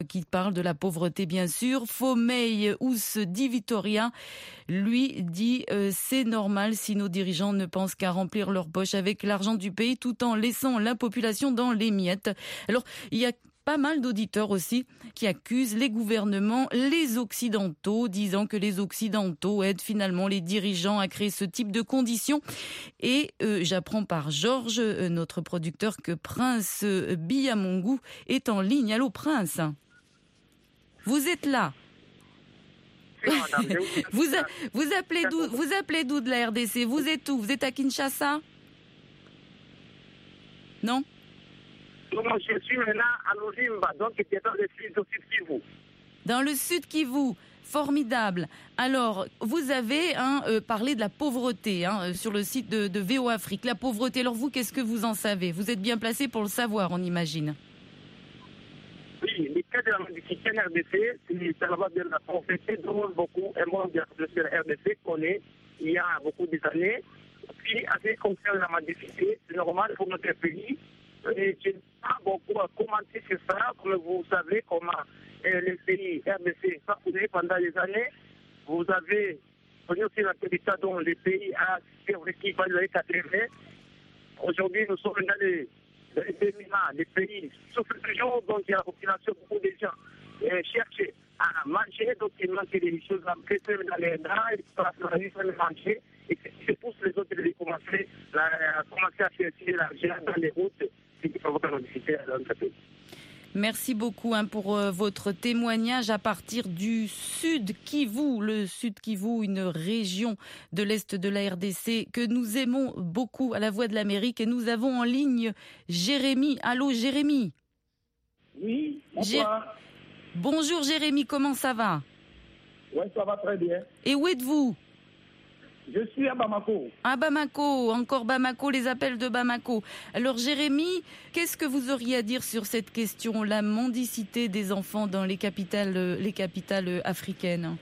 qui parle de la pauvreté, bien sûr. Fomei Ous Di Vitoria, lui, dit c'est normal si nos dirigeants ne pensent qu'à remplir leur poche avec l'argent du pays tout en laissant la population dans les miettes. Alors, il y a pas mal d'auditeurs aussi qui accusent les gouvernements, les Occidentaux, disant que les Occidentaux aident finalement les dirigeants à créer ce type de conditions. Et j'apprends par Georges, notre producteur, que Prince Biamongu est en ligne. Allô Prince, vous êtes là? Vous appelez d'où de la RDC? Vous êtes où? Vous êtes à Kinshasa? Non? Je suis maintenant à Lozimba, donc qui est dans le sud Kivu. Dans le sud Kivu, formidable. Alors, vous avez parlé de la pauvreté sur le site de VO Afrique. La pauvreté, alors vous, qu'est-ce que vous en savez? Vous êtes bien placé pour le savoir, on imagine. Oui, le cas de la mendicité en RDC, c'est la base de la pauvreté dont beaucoup, et moi, bien sûr, la RDC connaît il y a beaucoup d'années. Puis, en ce qui concerne la mendicité, c'est normal pour notre pays. Et je n'ai pas beaucoup à commenter sur ça. Comme vous savez, comment les pays RDC sont connus pendant des années. Vous avez connu aussi la état dont les pays a survécu pendant les 80. Aujourd'hui, nous sommes dans les pays souffrent toujours, donc il y a la population, beaucoup de gens cherchent à manger, donc il manque des choses à presser dans les dents, ils peuvent manger, et c'est pousse les autres de commencer à chercher l'argent dans les routes. Merci beaucoup pour votre témoignage à partir du Sud Kivu, le Sud Kivu, une région de l'Est de la RDC que nous aimons beaucoup à la Voix de l'Amérique. Et nous avons en ligne Jérémy. Allô Jérémy? Oui, bonsoir. Bonjour Jérémy, comment ça va? Oui, ça va très bien. Et où êtes-vous? Je suis à Bamako. À Bamako, encore Bamako, les appels de Bamako. Alors Jérémy, qu'est-ce que vous auriez à dire sur cette question, la mendicité des enfants dans les capitales africaines?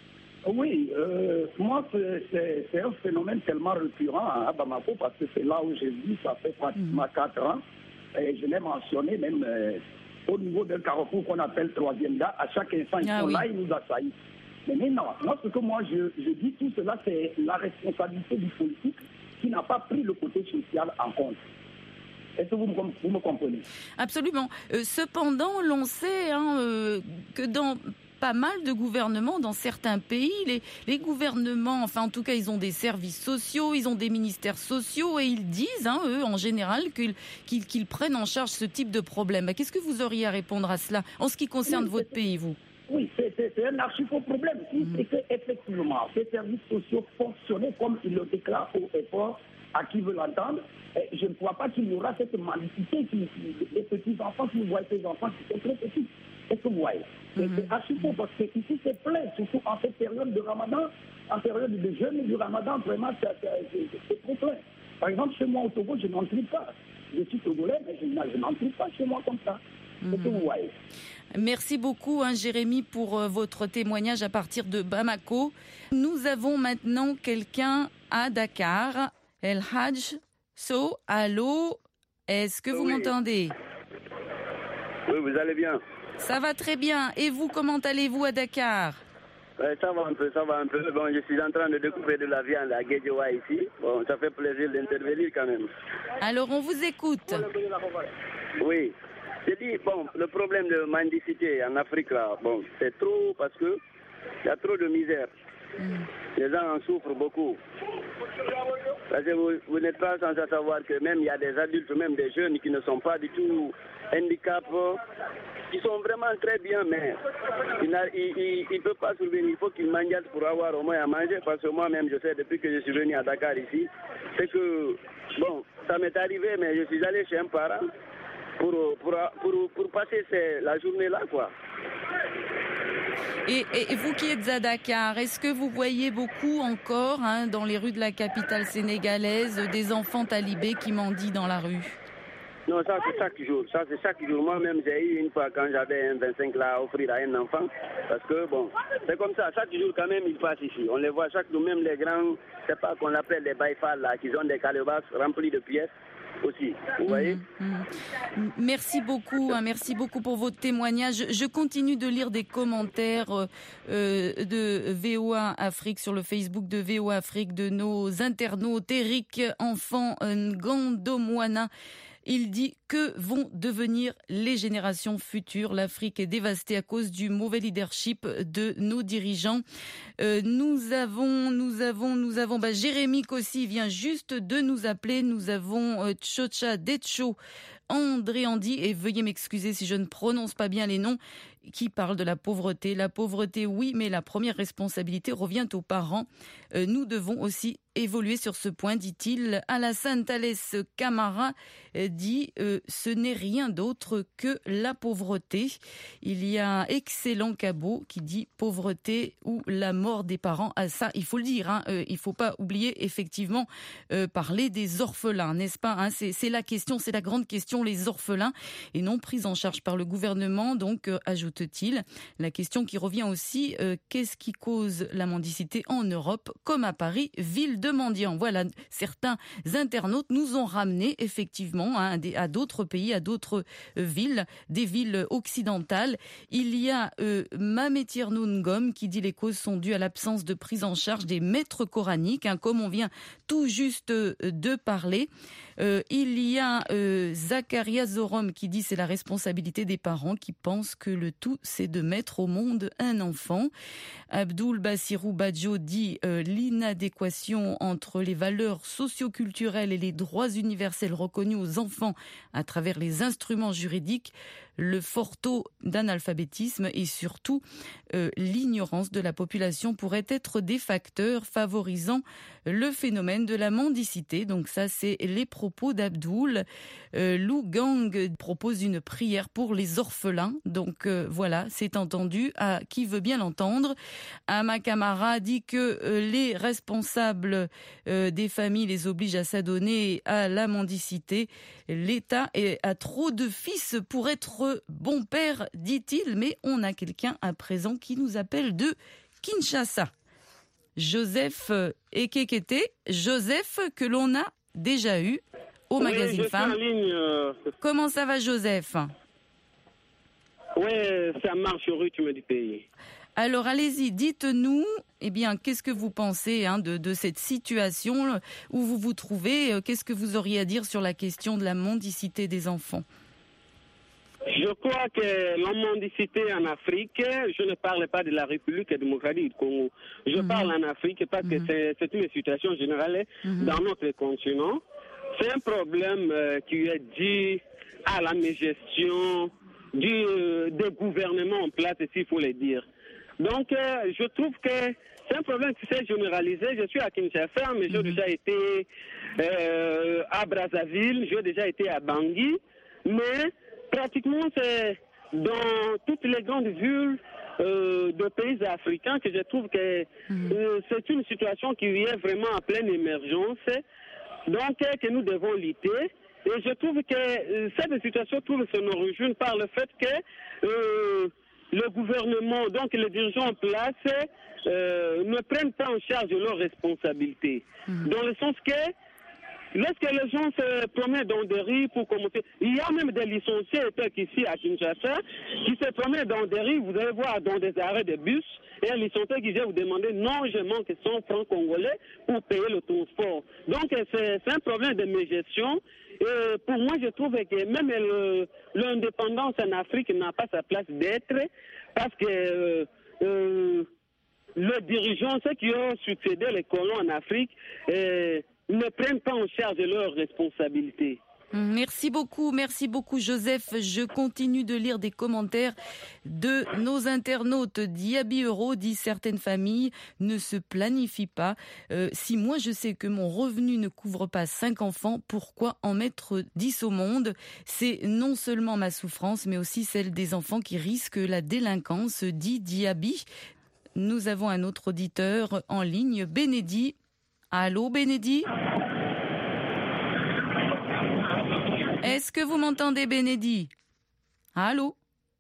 Oui, moi c'est un phénomène tellement récurrent à Bamako parce que c'est là où j'ai vu, ça fait pratiquement 4 ans. Et je l'ai mentionné même au niveau d'un carrefour qu'on appelle Troisième Gare. À chaque instant, ils sont là, ils nous assaillissent. Mais maintenant, moi, ce que je dis, tout cela, c'est la responsabilité du politique qui n'a pas pris le côté social en compte. Est-ce que vous me comprenez? Absolument. Cependant, l'on sait que dans pas mal de gouvernements, dans certains pays, les gouvernements, enfin en tout cas, ils ont des services sociaux, ils ont des ministères sociaux et ils disent, eux, en général, qu'ils prennent en charge ce type de problème. Qu'est-ce que vous auriez à répondre à cela en ce qui concerne votre pays, vous? Oui, c'est un archi-faux problème. Si c'est qu'effectivement, ces services sociaux fonctionnaient comme ils le déclarent au effort à qui veut l'entendre, je ne crois pas qu'il y aura cette mendicité. Les petits-enfants, si vous voyez ces enfants qui sont très petits, est-ce que vous voyez? C'est archi-faux parce que ici, c'est plein, surtout en cette période de Ramadan, en période de jeûne du Ramadan, vraiment, c'est trop plein. Par exemple, chez moi au Togo, je n'en trouve pas. Je suis togolais, mais je n'en trouve pas chez moi comme ça. Est-ce que vous voyez? Merci beaucoup, Jérémy, pour votre témoignage à partir de Bamako. Nous avons maintenant quelqu'un à Dakar. El Hadj So, allô? Est-ce que vous m'entendez? Oui, vous allez bien? Ça va très bien. Et vous, comment allez-vous à Dakar? Ça va un peu. Bon, je suis en train de découper de la viande à Guédiawaye ici. Bon, ça fait plaisir d'intervenir quand même. Alors, on vous écoute. Oui. Je dis, bon, le problème de mendicité en Afrique, là, bon, c'est trop parce que il y a trop de misère. Les gens en souffrent beaucoup. Parce que vous n'êtes pas sans savoir que même il y a des adultes, même des jeunes qui ne sont pas du tout handicapés, qui sont vraiment très bien, mais ils ne peuvent pas survenir. Il faut qu'ils mangent pour avoir au moins à manger. Parce que moi-même, je sais, depuis que je suis venu à Dakar ici, c'est que, bon, ça m'est arrivé, mais je suis allé chez un parent pour passer la journée-là, quoi. Et vous qui êtes à Dakar, est-ce que vous voyez beaucoup encore dans les rues de la capitale sénégalaise des enfants talibés qui mendient dans la rue? Non, ça c'est chaque jour. Moi-même, j'ai eu une fois quand j'avais un 25 là à offrir à un enfant. Parce que bon, c'est comme ça. Chaque jour quand même, ils passent ici. On les voit chaque jour, même les grands, c'est pas qu'on appelle les baïfals là, qui ont des calebasses remplies de pièces. aussi. Vous voyez? Merci beaucoup pour votre témoignage. Je continue de lire des commentaires de VOA Afrique sur le Facebook de VOA Afrique de nos internautes. Eric Enfant Ngandomwana. Il dit que vont devenir les générations futures. L'Afrique est dévastée à cause du mauvais leadership de nos dirigeants. Nous avons Jérémy Kossi vient juste de nous appeler. Nous avons Tchocha Detcho, André Andy, et veuillez m'excuser si je ne prononce pas bien les noms, qui parle de la pauvreté. La pauvreté, oui, mais la première responsabilité revient aux parents. Nous devons aussi évoluer sur ce point, dit-il. Alassane Thalès Camara dit ce n'est rien d'autre que la pauvreté. Il y a Excellent Cabot qui dit pauvreté ou la mort des parents. Ah, ça, il faut le dire. Il faut pas oublier effectivement parler des orphelins, n'est-ce pas? C'est la question, c'est la grande question, les orphelins et non pris en charge par le gouvernement. Donc, ajoute-t-il, la question qui revient aussi, qu'est-ce qui cause la mendicité en Europe, comme à Paris, ville de mendiants? Voilà, certains internautes nous ont ramené effectivement à d'autres pays, à d'autres villes, des villes occidentales. Il y a Mametirno Ngom qui dit les causes sont dues à l'absence de prise en charge des maîtres coraniques, comme on vient tout juste de parler. Il y a Zakaria Zorom qui dit c'est la responsabilité des parents qui pensent que le tout c'est de mettre au monde un enfant. Abdoul Bassirou Badjo dit l'inadéquation entre les valeurs socio-culturelles et les droits universels reconnus aux enfants à travers les instruments juridiques, le fort taux d'analphabétisme et surtout l'ignorance de la population pourraient être des facteurs favorisant le phénomène de la mendicité. Donc ça, c'est les propos d'Abdoul. Lou Gang propose une prière pour les orphelins. Donc voilà, c'est entendu. À qui veut bien l'entendre. Ama Camara dit que les responsables des familles les obligent à s'adonner à la mendicité. L'État a trop de fils pour être bon père, dit-il. Mais on a quelqu'un à présent qui nous appelle de Kinshasa. Joseph Ekekete, Joseph que l'on a déjà eu au magazine Femme. Comment ça va, Joseph? Oui, ça marche au rythme du pays. Alors allez-y, dites-nous, qu'est-ce que vous pensez de cette situation où vous vous trouvez? Qu'est-ce que vous auriez à dire sur la question de la mendicité des enfants? Je crois que la mendicité en Afrique, je ne parle pas de la République démocratique du Congo. Je parle en Afrique parce que c'est une situation générale dans notre continent. C'est un problème qui est dû à la mégestion des gouvernements en place, s'il faut le dire. Donc, je trouve que c'est un problème qui s'est généralisé. Je suis à Kinshasa, mais j'ai déjà été à Brazzaville, j'ai déjà été à Bangui, mais pratiquement, c'est dans toutes les grandes villes de pays africains que je trouve que c'est une situation qui est vraiment en pleine émergence, donc que nous devons lutter. Et je trouve que cette situation trouve son origine par le fait que le gouvernement, donc les dirigeants en place, ne prennent pas en charge leurs responsabilités. Dans le sens que lorsque les gens se promènent dans des rues pour commenter, il y a même des licenciés ici à Kinshasa qui se promènent dans des rues, vous allez voir dans des arrêts de bus, et un licencié qui vient vous demander non, je manque 100 francs congolais pour payer le transport. Donc c'est un problème de mégestion. Et pour moi, je trouve que même l'indépendance en Afrique n'a pas sa place d'être parce que les dirigeants, ceux qui ont succédé les colons en Afrique, ne prennent pas en charge leurs responsabilités. Merci beaucoup Joseph. Je continue de lire des commentaires de nos internautes. Diaby Euro dit certaines familles ne se planifient pas. Si moi je sais que mon revenu ne couvre pas 5 enfants, pourquoi en mettre 10 au monde? C'est non seulement ma souffrance mais aussi celle des enfants qui risquent la délinquance, dit Diaby. Nous avons un autre auditeur en ligne, Bénédit. Allô Bénédit? Est-ce que vous m'entendez, Bénédit? Allô?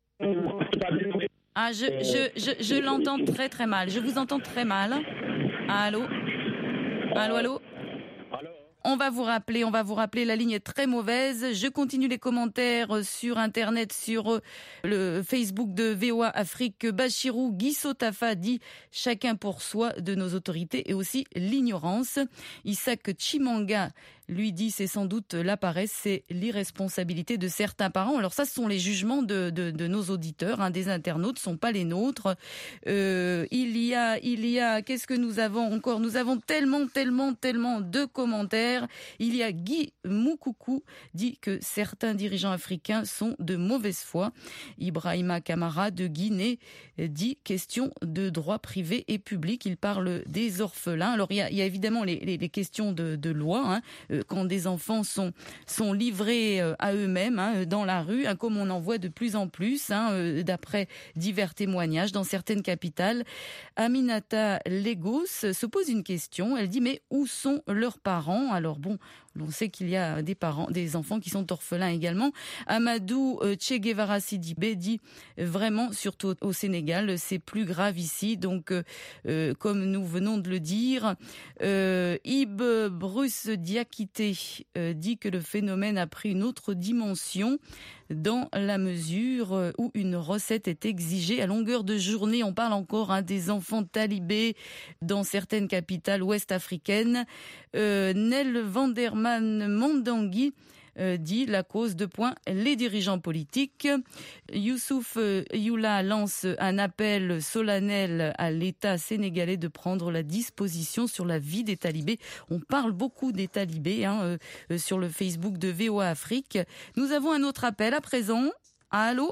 Ah, je l'entends très très mal. Je vous entends très mal. Allô? Allô? On va vous rappeler, la ligne est très mauvaise. Je continue les commentaires sur Internet, sur le Facebook de VOA Afrique. Bachirou Guissotafa dit « Chacun pour soi de nos autorités et aussi l'ignorance ». Isaac Chimanga lui dit c'est sans doute la paresse, c'est l'irresponsabilité de certains parents. Alors ça, ce sont les jugements de nos auditeurs, des internautes, ce ne sont pas les nôtres. Il y a, qu'est-ce que nous avons encore ? Nous avons tellement de commentaires. Il y a Guy Moukoukou dit que certains dirigeants africains sont de mauvaise foi. Ibrahima Kamara de Guinée dit question de droit privé et public. Il parle des orphelins. Alors il y a évidemment les questions de loi, quand des enfants sont livrés à eux-mêmes dans la rue, comme on en voit de plus en plus, d'après divers témoignages dans certaines capitales. Aminata Legos se pose une question. Elle dit mais où sont leurs parents ? Alors bon, on sait qu'il y a des enfants qui sont orphelins également. Amadou Che Guevara Sidibé dit vraiment, surtout au Sénégal, c'est plus grave ici. Donc, comme nous venons de le dire, Ib Bruce Diakité dit que le phénomène a pris une autre dimension dans la mesure où une recette est exigée à longueur de journée. On parle encore des enfants talibés dans certaines capitales ouest-africaines. Nel Vanderman Mandangui dit la cause de point les dirigeants politiques. Youssouf Youla lance un appel solennel à l'État sénégalais de prendre la disposition sur la vie des talibés. On parle beaucoup des talibés sur le Facebook de VOA Afrique. Nous avons un autre appel à présent. Allô,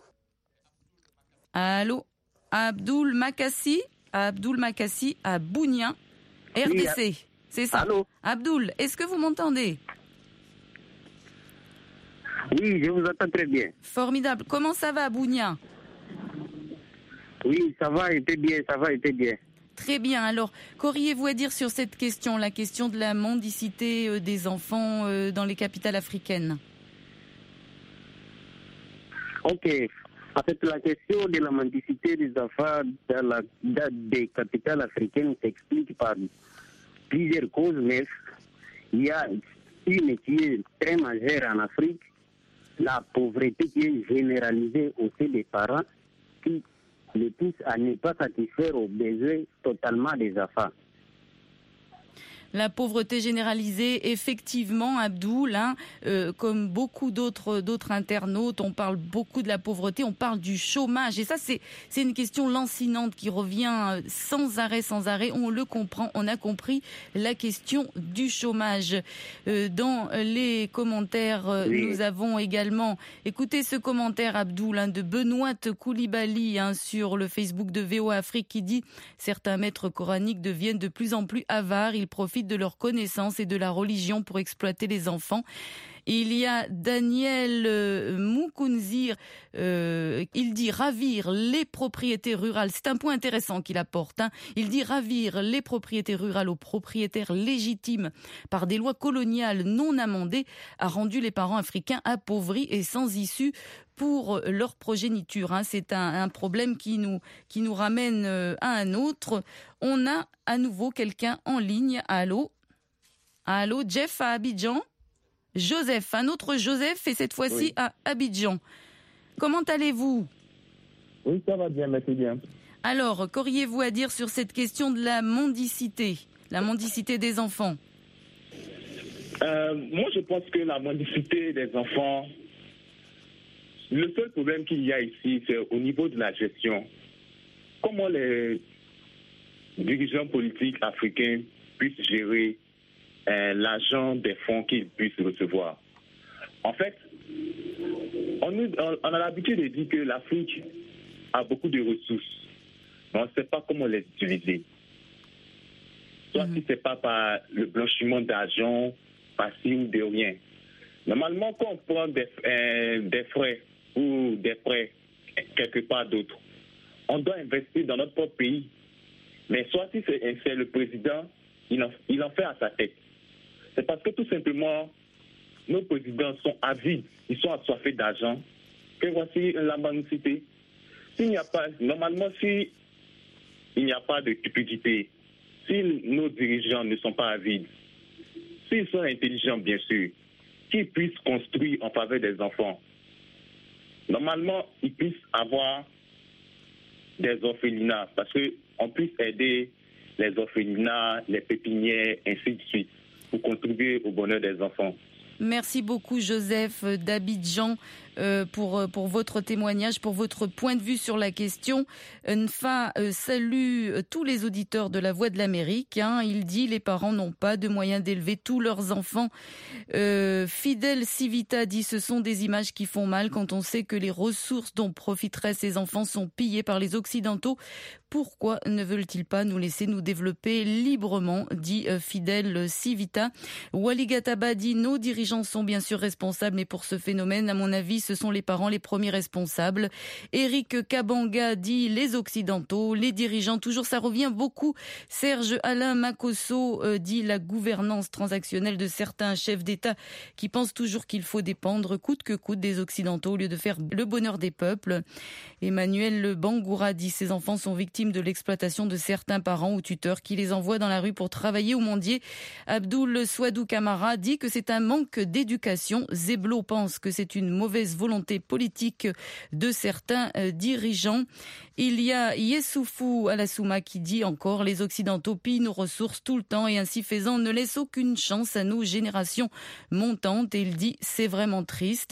Abdoul Makassi à Bounia, RDC. Oui, c'est ça. Allô. Abdoul, est-ce que vous m'entendez ? Oui, je vous entends très bien. Formidable. Comment ça va, Bounia ? Oui, ça va, était bien. Très bien. Alors, qu'auriez-vous à dire sur cette question, la question de la mendicité des enfants dans les capitales africaines ? Ok. En fait, la question de la mendicité des enfants dans des capitales africaines s'explique par plusieurs causes, mais il y a une qui est très majeure en Afrique, la pauvreté qui est généralisée aussi des parents qui les pousse à ne pas satisfaire aux besoins totalement des enfants. La pauvreté généralisée, effectivement, Abdoul, comme beaucoup d'autres internautes, on parle beaucoup de la pauvreté, on parle du chômage. Et ça, c'est une question lancinante qui revient sans arrêt. On le comprend, on a compris la question du chômage. Dans les commentaires, oui. Nous avons également, écoutez ce commentaire, Abdoul, de Benoît Koulibaly sur le Facebook de VOA Afrique qui dit « Certains maîtres coraniques deviennent de plus en plus avares, ils profitent de leur connaissance et de la religion pour exploiter les enfants. » Il y a Daniel Moukounzir, il dit ravir les propriétés rurales. C'est un point intéressant qu'il apporte. Il dit ravir les propriétés rurales aux propriétaires légitimes par des lois coloniales non amendées a rendu les parents africains appauvris et sans issue pour leur progéniture. C'est un problème qui nous ramène à un autre. On a à nouveau quelqu'un en ligne. Allô, Jeff à Abidjan. Joseph, un autre Joseph, et cette fois-ci à Abidjan. Comment allez-vous ? Oui, ça va bien, merci bien. Alors, qu'auriez-vous à dire sur cette question de la mendicité des enfants ? Moi, je pense que la mendicité des enfants, le seul problème qu'il y a ici, c'est au niveau de la gestion. Comment les dirigeants politiques africains puissent gérer l'argent des fonds qu'ils puissent recevoir. En fait, on a l'habitude de dire que l'Afrique a beaucoup de ressources, mais on ne sait pas comment les utiliser. Soit si ce n'est pas par le blanchiment d'argent, par ci ou de rien. Normalement, quand on prend des frais ou des prêts quelque part d'autre, on doit investir dans notre propre pays. Mais soit si c'est le président, il en fait à sa tête. C'est parce que tout simplement, nos présidents sont avides, ils sont assoiffés d'argent, que voici la mendicité. S'il n'y a pas de cupidité, si nos dirigeants ne sont pas avides, s'ils sont intelligents, bien sûr, qu'ils puissent construire en faveur des enfants. Normalement, ils puissent avoir des orphelinats, parce qu'on puisse aider les orphelinats, les pépinières, ainsi de suite, pour contribuer au bonheur des enfants. Merci beaucoup Joseph d'Abidjan pour votre témoignage, pour votre point de vue sur la question. NFA salue tous les auditeurs de la Voix de l'Amérique. Il dit les parents n'ont pas de moyens d'élever tous leurs enfants. Fidel Civita dit ce sont des images qui font mal quand on sait que les ressources dont profiteraient ces enfants sont pillées par les Occidentaux. Pourquoi ne veulent-ils pas nous laisser nous développer librement, dit Fidel Civita. Wali Gataba dit nos dirigeants sont bien sûr responsables, mais pour ce phénomène, à mon avis, ce sont les parents les premiers responsables. Eric Kabanga dit les Occidentaux, les dirigeants, toujours ça revient beaucoup. Serge Alain Makosso dit la gouvernance transactionnelle de certains chefs d'État qui pensent toujours qu'il faut dépendre coûte que coûte des Occidentaux au lieu de faire le bonheur des peuples. Emmanuel Bangoura dit ces enfants sont victimes de l'exploitation de certains parents ou tuteurs qui les envoient dans la rue pour travailler ou mendier. Abdoul Swadou Kamara dit que c'est un manque d'éducation. Zeblo pense que c'est une mauvaise volonté politique de certains dirigeants. Il y a Yessoufou Alassouma qui dit encore les Occidentaux pillent nos ressources tout le temps et ainsi faisant ne laissent aucune chance à nos générations montantes. Et il dit c'est vraiment triste.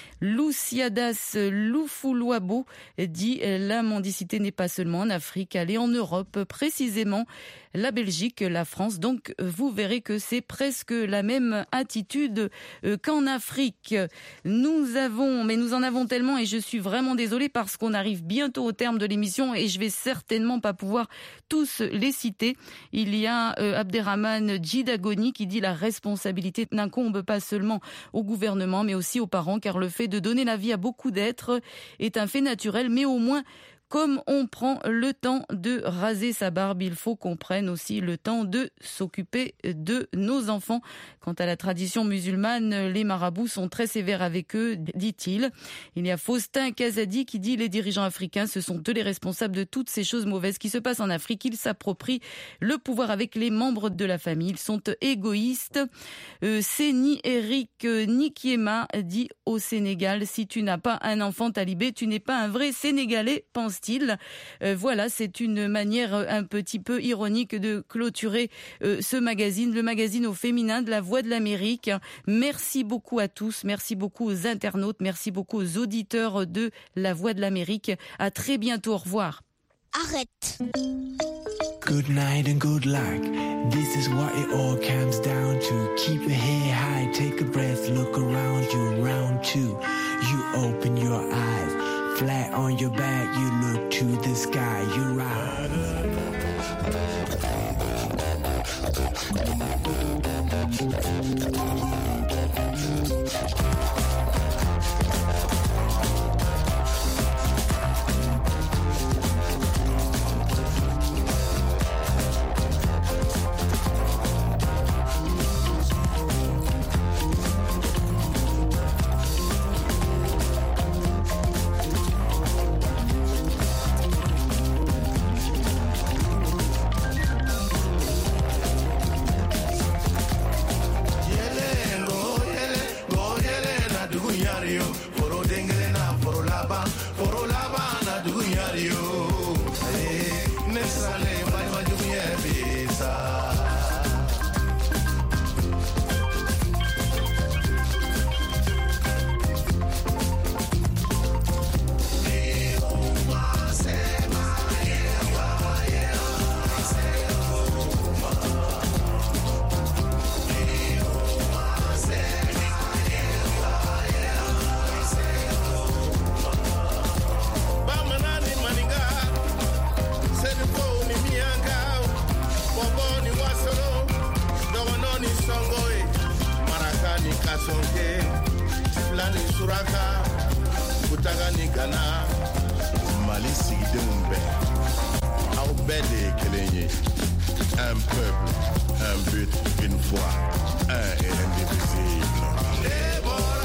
Luciadas Loufoulouabo dit la mendicité n'est pas seulement en Afrique, elle est en Europe, précisément la Belgique, la France. Donc vous verrez que c'est presque la même attitude qu'en Afrique. Nous en avons tellement et je suis vraiment désolée parce qu'on arrive bientôt au terme de l'émission et je vais certainement pas pouvoir tous les citer. Il y a Abderrahmane Djidagoni qui dit la responsabilité n'incombe pas seulement au gouvernement mais aussi aux parents car le fait de donner la vie à beaucoup d'êtres est un fait naturel, mais au moins comme on prend le temps de raser sa barbe, il faut qu'on prenne aussi le temps de s'occuper de nos enfants. Quant à la tradition musulmane, les marabouts sont très sévères avec eux, dit-il. Il y a Faustin Kazadi qui dit les dirigeants africains, ce sont eux les responsables de toutes ces choses mauvaises qui se passent en Afrique. Ils s'approprient le pouvoir avec les membres de la famille. Ils sont égoïstes. Séni Eric Nikiema dit au Sénégal, si tu n'as pas un enfant talibé, tu n'es pas un vrai Sénégalais, pense style. Voilà, c'est une manière un petit peu ironique de clôturer ce magazine, le magazine au féminin de la Voix de l'Amérique. Merci beaucoup à tous, merci beaucoup aux internautes, merci beaucoup aux auditeurs de la Voix de l'Amérique. À très bientôt, au revoir. Arrête. Good night and good luck. This is what it all comes down to. Keep your head high, take a breath, look around you, round two. You open your eyes. Flat on your back, you look to the sky, you rise. Un peuple, un but, une foi, un et indivisible.